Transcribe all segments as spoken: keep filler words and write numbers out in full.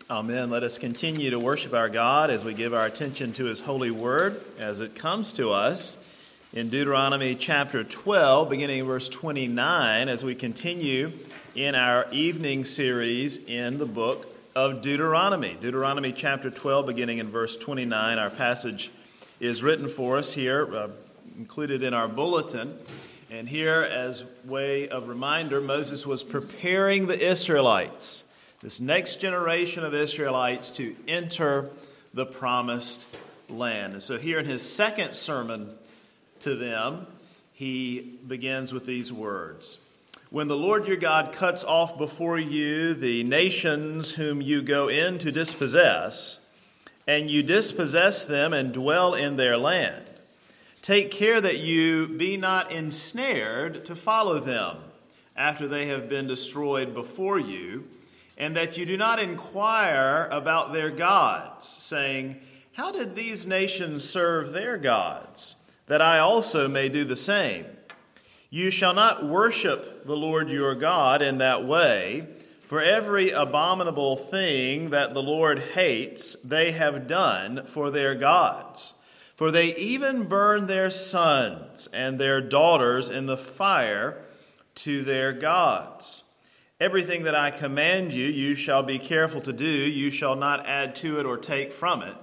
Amen. Let us continue to worship our God as we give our attention to His holy word as it comes to us in Deuteronomy chapter twelve, beginning in verse twenty-nine, as we continue in our evening series in the book of Deuteronomy. Deuteronomy chapter twelve, beginning in verse twenty-nine. Our passage is written for us here, uh, included in our bulletin. And here, as way of reminder, Moses was preparing the Israelites, this next generation of Israelites, to enter the promised land. And so here in his second sermon to them, he begins with these words. When the Lord your God cuts off before you the nations whom you go in to dispossess, and you dispossess them and dwell in their land, take care that you be not ensnared to follow them after they have been destroyed before you, and that you do not inquire about their gods, saying, how did these nations serve their gods, that I also may do the same? You shall not worship the Lord your God in that way, for every abominable thing that the Lord hates they have done for their gods. For they even burn their sons and their daughters in the fire to their gods. Everything that I command you, you shall be careful to do. You shall not add to it or take from it.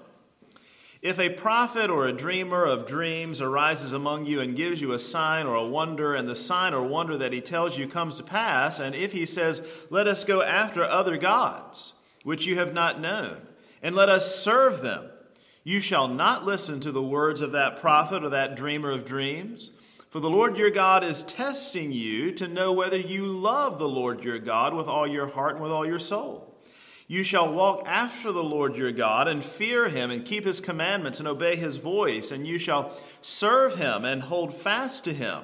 If a prophet or a dreamer of dreams arises among you and gives you a sign or a wonder, and the sign or wonder that he tells you comes to pass, and if he says, let us go after other gods, which you have not known, and let us serve them, you shall not listen to the words of that prophet or that dreamer of dreams. For the Lord your God is testing you to know whether you love the Lord your God with all your heart and with all your soul. You shall walk after the Lord your God and fear him and keep his commandments and obey his voice, and you shall serve him and hold fast to him.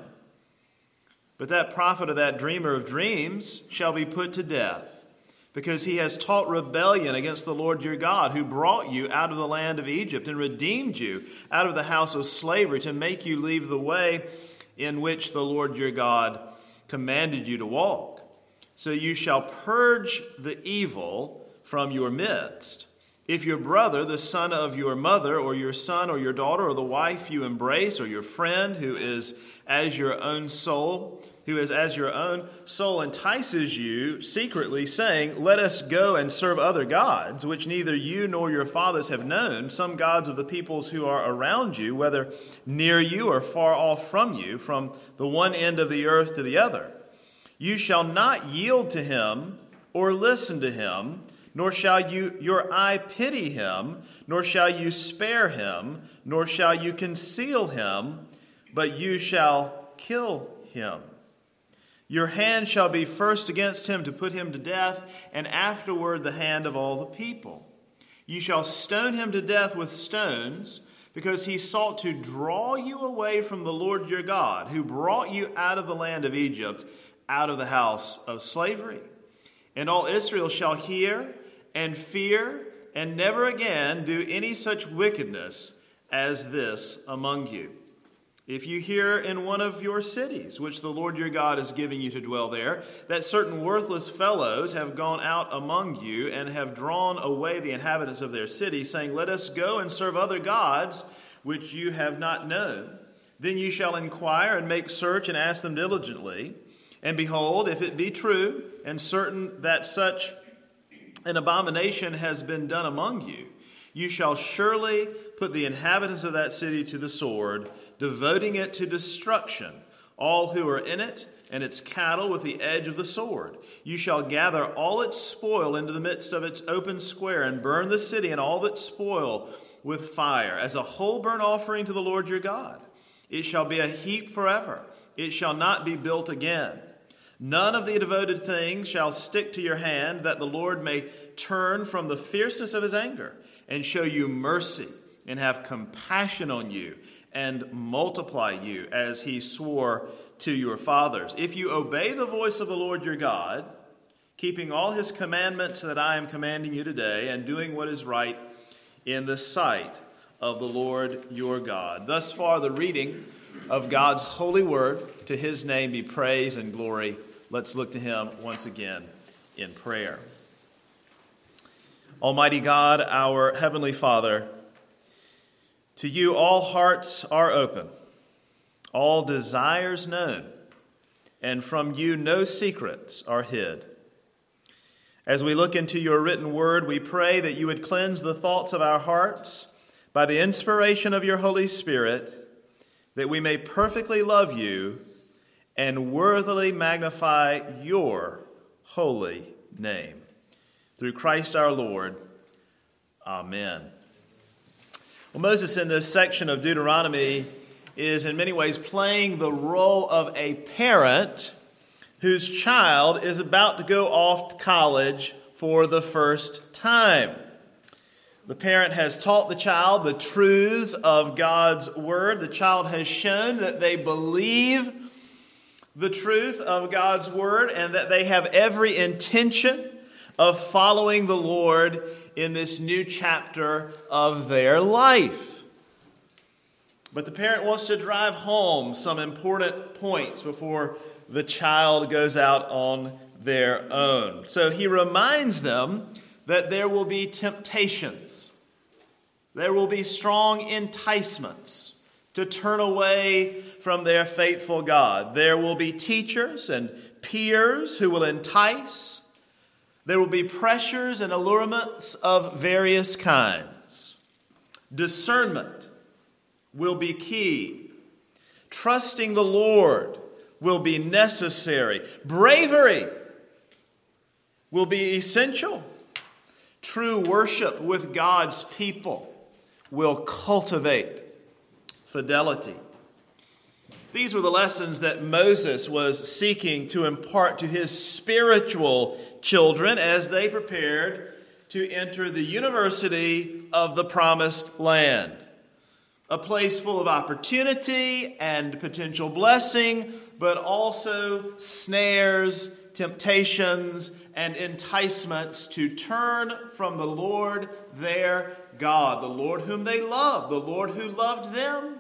But that prophet or that dreamer of dreams shall be put to death, because he has taught rebellion against the Lord your God, who brought you out of the land of Egypt and redeemed you out of the house of slavery, to make you leave the way in which the Lord your God commanded you to walk. So you shall purge the evil from your midst. If your brother, the son of your mother, or your son or your daughter, or the wife you embrace, or your friend who is as your own soul, who is as your own soul entices you secretly, saying, let us go and serve other gods, which neither you nor your fathers have known, some gods of the peoples who are around you, whether near you or far off from you, from the one end of the earth to the other. You shall not yield to him or listen to him, nor shall you your eye pity him, nor shall you spare him, nor shall you conceal him, but you shall kill him. Your hand shall be first against him to put him to death, and afterward the hand of all the people. You shall stone him to death with stones, because he sought to draw you away from the Lord your God, who brought you out of the land of Egypt, out of the house of slavery. And all Israel shall hear and fear, and never again do any such wickedness as this among you. If you hear in one of your cities, which the Lord your God is giving you to dwell there, that certain worthless fellows have gone out among you and have drawn away the inhabitants of their city, saying, let us go and serve other gods which you have not known, then you shall inquire and make search and ask them diligently. And behold, if it be true and certain that such an abomination has been done among you, you shall surely put the inhabitants of that city to the sword, devoting it to destruction, all who are in it, and its cattle with the edge of the sword. You shall gather all its spoil into the midst of its open square, and burn the city and all its spoil with fire, as a whole burnt offering to the Lord your God. It shall be a heap forever. It shall not be built again. None of the devoted things shall stick to your hand, that the Lord may turn from the fierceness of his anger, and show you mercy, and have compassion on you, and multiply you, as he swore to your fathers. If you obey the voice of the Lord your God, keeping all his commandments that I am commanding you today, and doing what is right in the sight of the Lord your God. Thus far, the reading of God's holy word. To his name be praise and glory. Let's look to him once again in prayer. Almighty God, our Heavenly Father, to you all hearts are open, all desires known, and from you no secrets are hid. As we look into your written word, we pray that you would cleanse the thoughts of our hearts by the inspiration of your Holy Spirit, that we may perfectly love you and worthily magnify your holy name. Through Christ our Lord. Amen. Well, Moses in this section of Deuteronomy is in many ways playing the role of a parent whose child is about to go off to college for the first time. The parent has taught the child the truths of God's word. The child has shown that they believe the truth of God's word and that they have every intention of following the Lord in this new chapter of their life. But the parent wants to drive home some important points before the child goes out on their own. So he reminds them that there will be temptations. There will be strong enticements to turn away from their faithful God. There will be teachers and peers who will entice. There will be pressures and allurements of various kinds. Discernment will be key. Trusting the Lord will be necessary. Bravery will be essential. True worship with God's people will cultivate fidelity. These were the lessons that Moses was seeking to impart to his spiritual children as they prepared to enter the University of the Promised Land. A place full of opportunity and potential blessing, but also snares, temptations, and enticements to turn from the Lord their God, the Lord whom they loved, the Lord who loved them.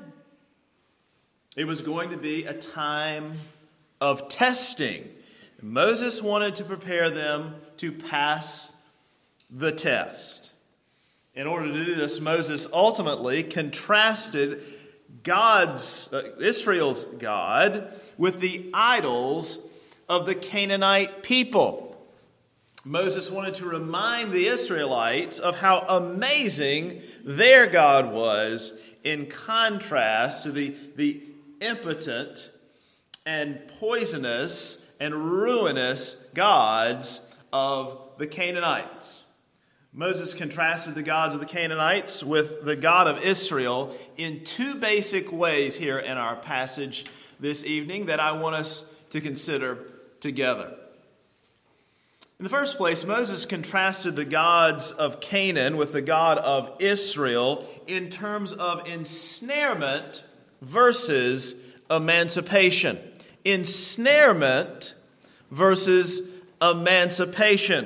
It was going to be a time of testing. Moses wanted to prepare them to pass the test. In order to do this, Moses ultimately contrasted God's, uh, Israel's God with the idols of the Canaanite people. Moses wanted to remind the Israelites of how amazing their God was in contrast to the, the impotent and poisonous and ruinous gods of the Canaanites. Moses contrasted the gods of the Canaanites with the God of Israel in two basic ways here in our passage this evening that I want us to consider together. In the first place, Moses contrasted the gods of Canaan with the God of Israel in terms of ensnarement versus emancipation. Ensnarement versus emancipation.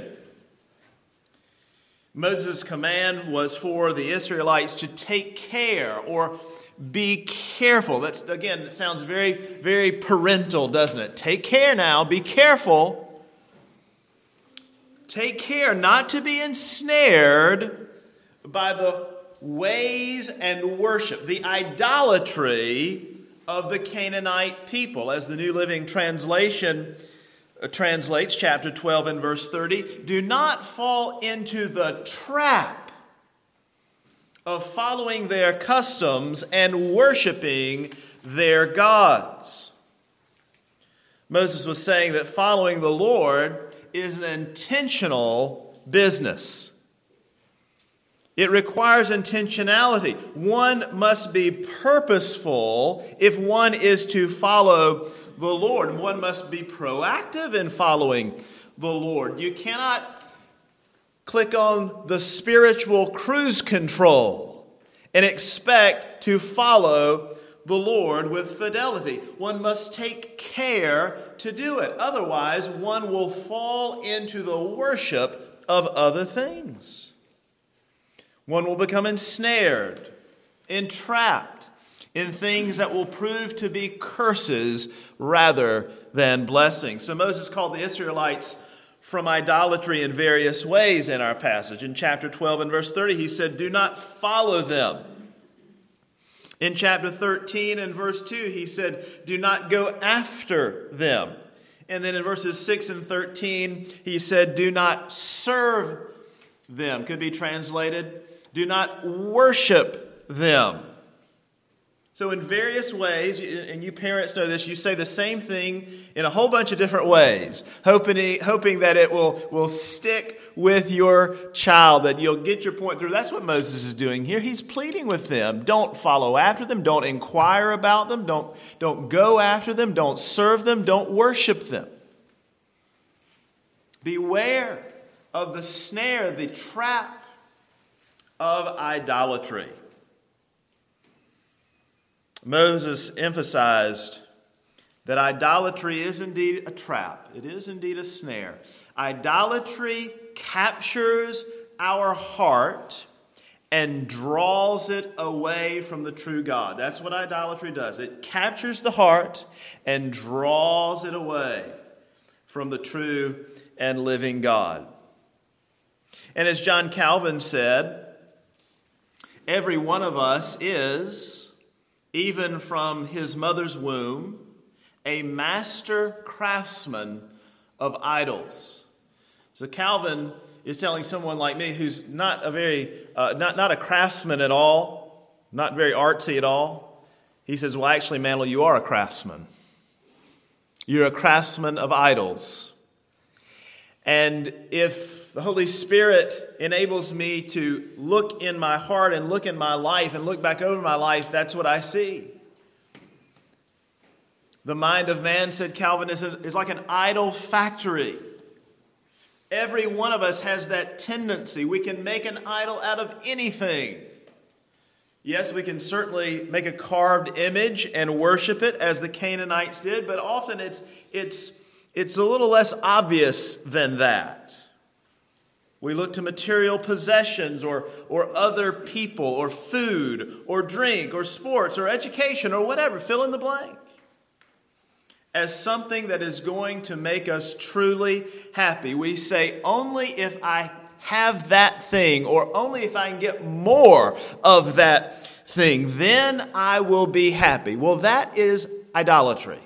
Moses' command was for the Israelites to take care or be careful. That's, again, it sounds very, very parental, doesn't it? Take care now, be careful. Take care not to be ensnared by the ways and worship, the idolatry of the Canaanite people. As the New Living Translation translates, chapter twelve and verse thirty, do not fall into the trap of following their customs and worshiping their gods. Moses was saying that following the Lord is an intentional business. It requires intentionality. One must be purposeful if one is to follow the Lord. One must be proactive in following the Lord. You cannot click on the spiritual cruise control and expect to follow the Lord with fidelity. One must take care to do it. Otherwise, one will fall into the worship of other things. One will become ensnared, entrapped in things that will prove to be curses rather than blessings. So Moses called the Israelites from idolatry in various ways in our passage. In chapter twelve and verse thirty, he said, do not follow them. In chapter thirteen and verse two, he said, do not go after them. And then in verses six and thirteen, he said, do not serve them. Could be translated, do not worship them. So in various ways, and you parents know this, you say the same thing in a whole bunch of different ways, hoping, hoping that it will, will stick with your child, that you'll get your point through. That's what Moses is doing here. He's pleading with them. Don't follow after them. Don't inquire about them. Don't, don't go after them. Don't serve them. Don't worship them. Beware of the snare, the trap of idolatry. Moses emphasized that idolatry is indeed a trap. It is indeed a snare. Idolatry captures our heart and draws it away from the true God. That's what idolatry does. It captures the heart and draws it away from the true and living God. And as John Calvin said, every one of us is, even from his mother's womb, a master craftsman of idols. So Calvin is telling someone like me who's not a very, uh, not, not a craftsman at all, not very artsy at all. He says, well, actually, Mandel, you are a craftsman. You're a craftsman of idols. And if the Holy Spirit enables me to look in my heart and look in my life and look back over my life, that's what I see. The mind of man, said Calvin, is, a, is like an idol factory. Every one of us has that tendency. We can make an idol out of anything. Yes, we can certainly make a carved image and worship it as the Canaanites did, but often it's it's it's a little less obvious than that. We look to material possessions or, or other people or food or drink or sports or education or whatever, fill in the blank, as something that is going to make us truly happy. We say, only if I have that thing, or only if I can get more of that thing, then I will be happy. Well, that is idolatry.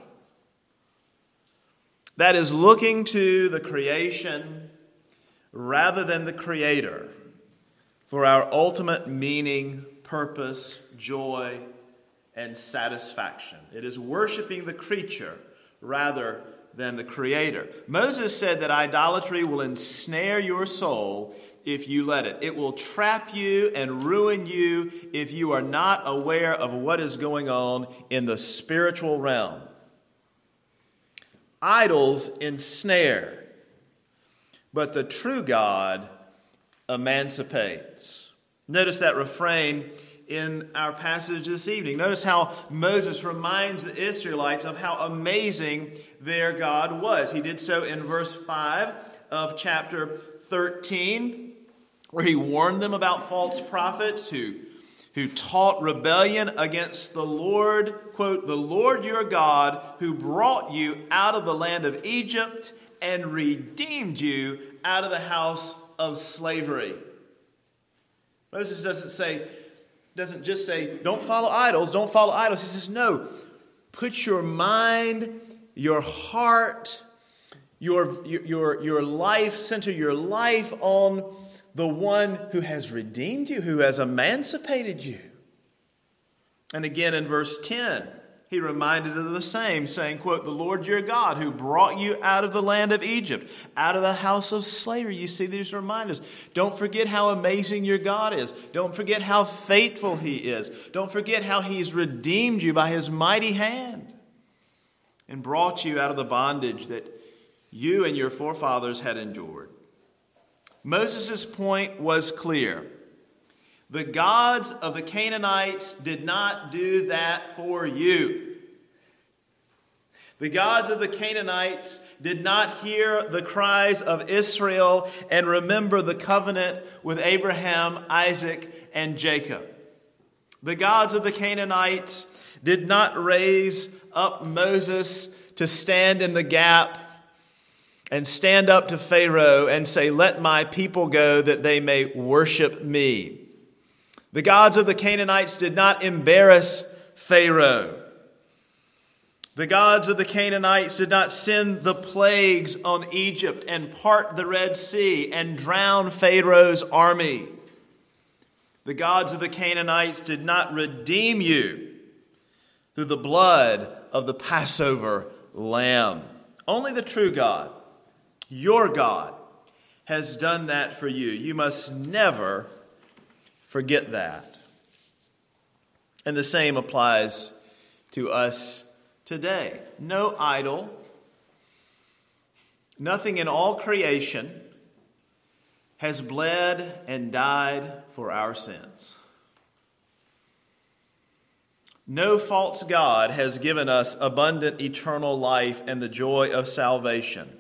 That is looking to the creation rather than the Creator for our ultimate meaning, purpose, joy, and satisfaction. It is worshiping the creature rather than the Creator. Moses said that idolatry will ensnare your soul if you let it. It will trap you and ruin you if you are not aware of what is going on in the spiritual realm. Idols ensnare, but the true God emancipates. Notice that refrain in our passage this evening. Notice how Moses reminds the Israelites of how amazing their God was. He did so in verse five of chapter thirteen, where he warned them about false prophets who, who taught rebellion against the Lord, quote, the Lord your God, who brought you out of the land of Egypt and redeemed you out of the house of slavery. Moses doesn't say, doesn't just say, don't follow idols, don't follow idols. He says, no, put your mind, your heart, your, your, your life, center your life on the one who has redeemed you, who has emancipated you. And again in verse ten, he reminded of the same, saying, quote, the Lord your God who brought you out of the land of Egypt, out of the house of slavery. You see these reminders. Don't forget how amazing your God is. Don't forget how faithful he is. Don't forget how he's redeemed you by his mighty hand and brought you out of the bondage that you and your forefathers had endured. Moses' point was clear. The gods of the Canaanites did not do that for you. The gods of the Canaanites did not hear the cries of Israel and remember the covenant with Abraham, Isaac, and Jacob. The gods of the Canaanites did not raise up Moses to stand in the gap and stand up to Pharaoh and say, "Let my people go that they may worship me." The gods of the Canaanites did not embarrass Pharaoh. The gods of the Canaanites did not send the plagues on Egypt and part the Red Sea and drown Pharaoh's army. The gods of the Canaanites did not redeem you through the blood of the Passover lamb. Only the true God, your God, has done that for you. You must never forget that. And the same applies to us today. No idol, nothing in all creation has bled and died for our sins. No false god has given us abundant eternal life and the joy of salvation.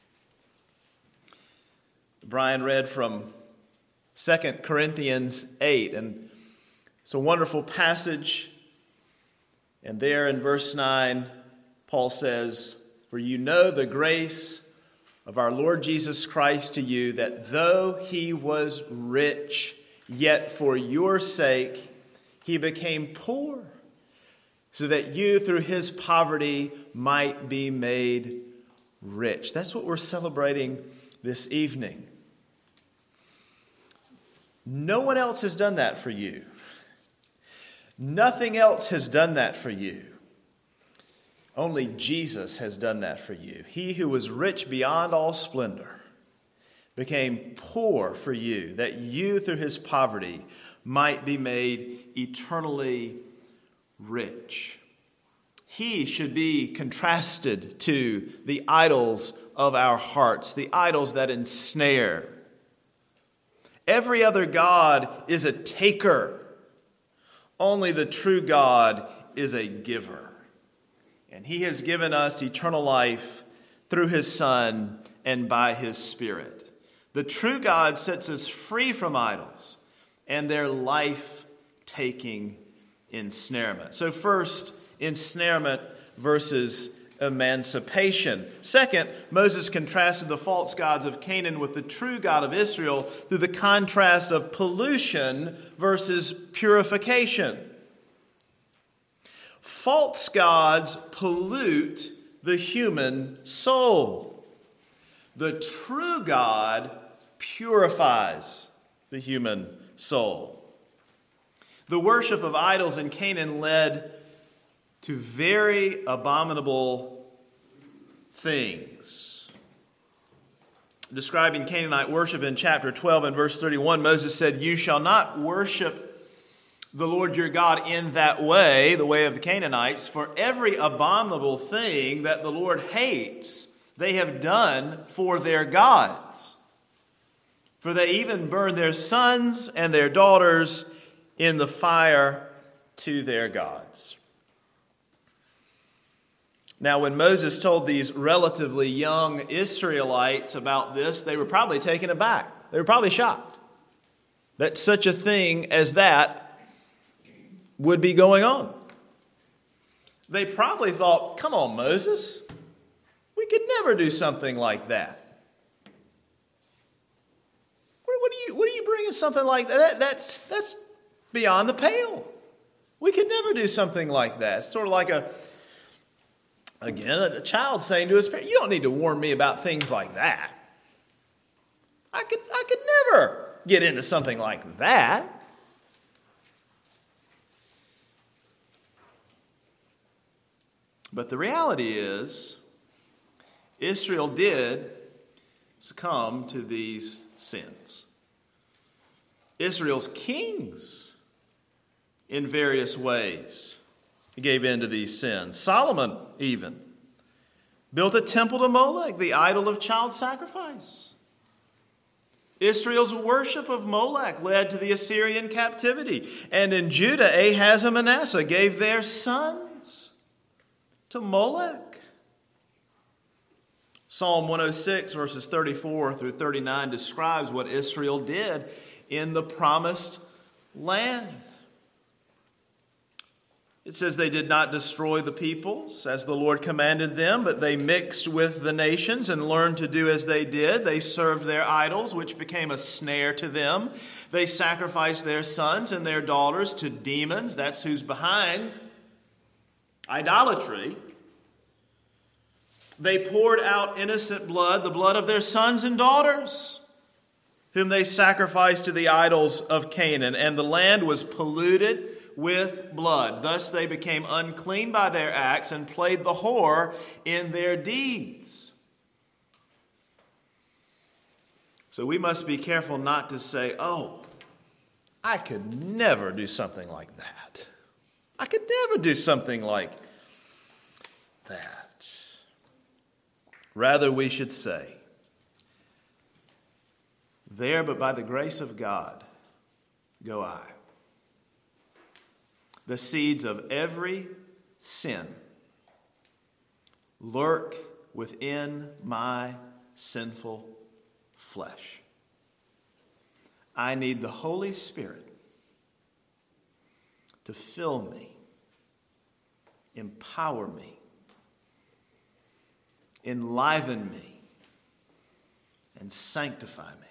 Brian read from Second Corinthians eight, and it's a wonderful passage. And there in verse nine, Paul says, "For you know the grace of our Lord Jesus Christ to you, that though he was rich, yet for your sake he became poor, so that you through his poverty might be made rich." That's what we're celebrating this evening. No one else has done that for you. Nothing else has done that for you. Only Jesus has done that for you. He who was rich beyond all splendor became poor for you, that you through his poverty might be made eternally rich. He should be contrasted to the idols of our hearts, the idols that ensnare. Every other god is a taker. Only the true God is a giver. And he has given us eternal life through his Son and by his Spirit. The true God sets us free from idols and their life-taking ensnarement. So first, ensnarement versus emancipation. Second, Moses contrasted the false gods of Canaan with the true God of Israel through the contrast of pollution versus purification. False gods pollute the human soul. The true God purifies the human soul. The worship of idols in Canaan led to very abominable things. Describing Canaanite worship in chapter twelve and verse thirty-one, Moses said, "You shall not worship the Lord your God in that way," the way of the Canaanites, "for every abominable thing that the Lord hates, they have done for their gods. For they even burn their sons and their daughters in the fire to their gods." Now, when Moses told these relatively young Israelites about this, they were probably taken aback. They were probably shocked that such a thing as that would be going on. They probably thought, "Come on, Moses, we could never do something like that. What, what, are, you, what are you bringing something like that? that that's, that's beyond the pale. We could never do something like that." It's sort of like a Again, a child saying to his parent, "You don't need to warn me about things like that. I could, I could never get into something like that." But the reality is, Israel did succumb to these sins. Israel's kings, in various ways, gave in to these sins. Solomon even built a temple to Molech, the idol of child sacrifice. Israel's worship of Molech led to the Assyrian captivity. And in Judah, Ahaz and Manasseh gave their sons to Molech. Psalm one oh six, verses thirty-four through thirty-nine, describes what Israel did in the promised land. It says they did not destroy the peoples as the Lord commanded them, but they mixed with the nations and learned to do as they did. They served their idols, which became a snare to them. They sacrificed their sons and their daughters to demons. That's who's behind idolatry. They poured out innocent blood, the blood of their sons and daughters, whom they sacrificed to the idols of Canaan, and the land was polluted with blood. Thus they became unclean by their acts and played the whore in their deeds. So we must be careful not to say, oh, I could never do something like that. I could never do something like that. Rather, we should say, there, but by the grace of God, go I. The seeds of every sin lurk within my sinful flesh. I need the Holy Spirit to fill me, empower me, enliven me, and sanctify me.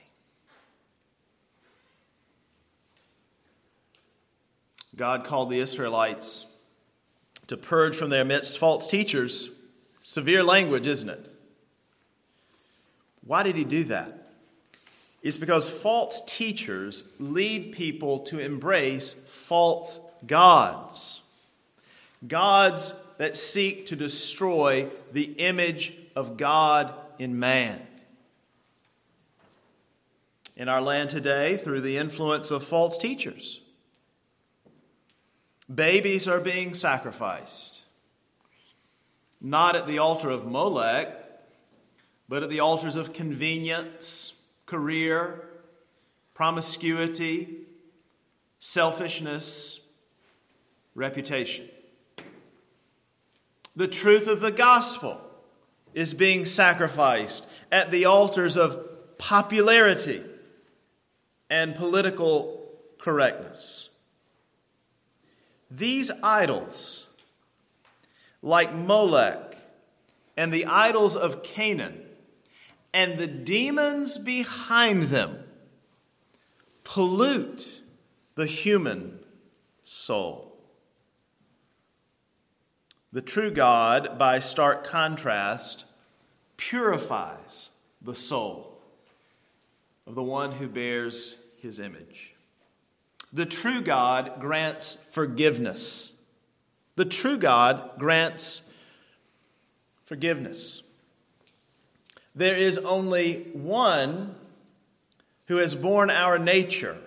God called the Israelites to purge from their midst false teachers. Severe language, isn't it? Why did he do that? It's because false teachers lead people to embrace false gods. Gods that seek to destroy the image of God in man. In our land today, through the influence of false teachers, babies are being sacrificed, not at the altar of Molech, but at the altars of convenience, career, promiscuity, selfishness, reputation. The truth of the gospel is being sacrificed at the altars of popularity and political correctness. These idols, like Molech and the idols of Canaan and the demons behind them, pollute the human soul. The true God, by stark contrast, purifies the soul of the one who bears his image. The true God grants forgiveness. The true God grants forgiveness. There is only one who has borne our nature,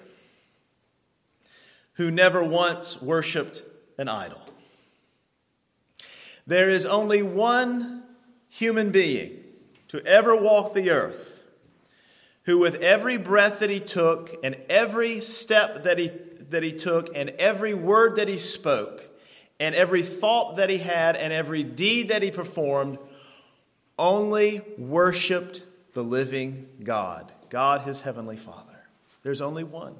who never once worshipped an idol. There is only one human being to ever walk the earth who with every breath that he took and every step that he, that he took and every word that he spoke and every thought that he had and every deed that he performed only worshiped the living God, God his heavenly Father. There's only one.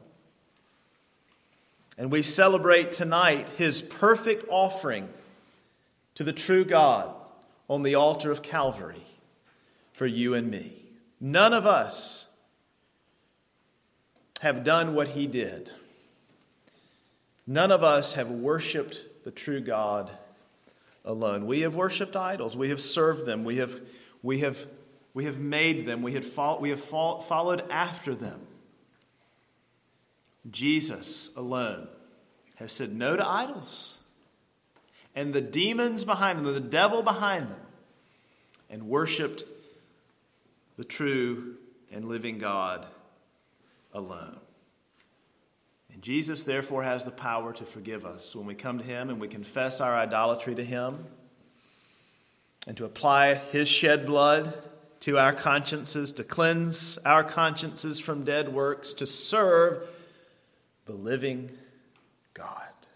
And we celebrate tonight his perfect offering to the true God on the altar of Calvary for you and me. None of us have done what he did. None of us have worshiped the true God alone. We have worshiped idols. We have served them. We have, we have, we have made them. We have, fo- we have fo- followed after them. Jesus alone has said no to idols and the demons behind them, the devil behind them, and worshiped the true and living God alone. And Jesus, therefore, has the power to forgive us when we come to him and we confess our idolatry to him and to apply his shed blood to our consciences, to cleanse our consciences from dead works, to serve the living God.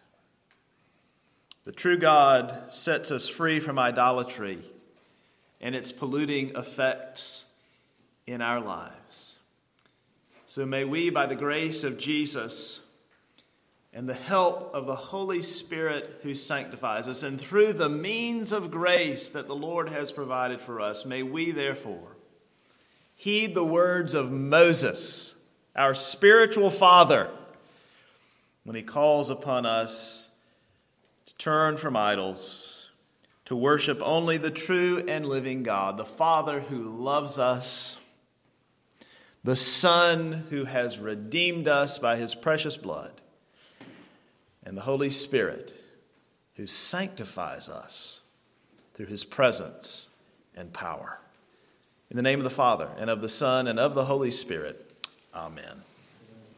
The true God sets us free from idolatry and its polluting effects in our lives. So may we, by the grace of Jesus and the help of the Holy Spirit who sanctifies us, and through the means of grace that the Lord has provided for us, may we therefore heed the words of Moses, our spiritual father, when he calls upon us to turn from idols, to worship only the true and living God, the Father who loves us, the Son who has redeemed us by his precious blood, and the Holy Spirit who sanctifies us through his presence and power. In the name of the Father, and of the Son, and of the Holy Spirit, amen.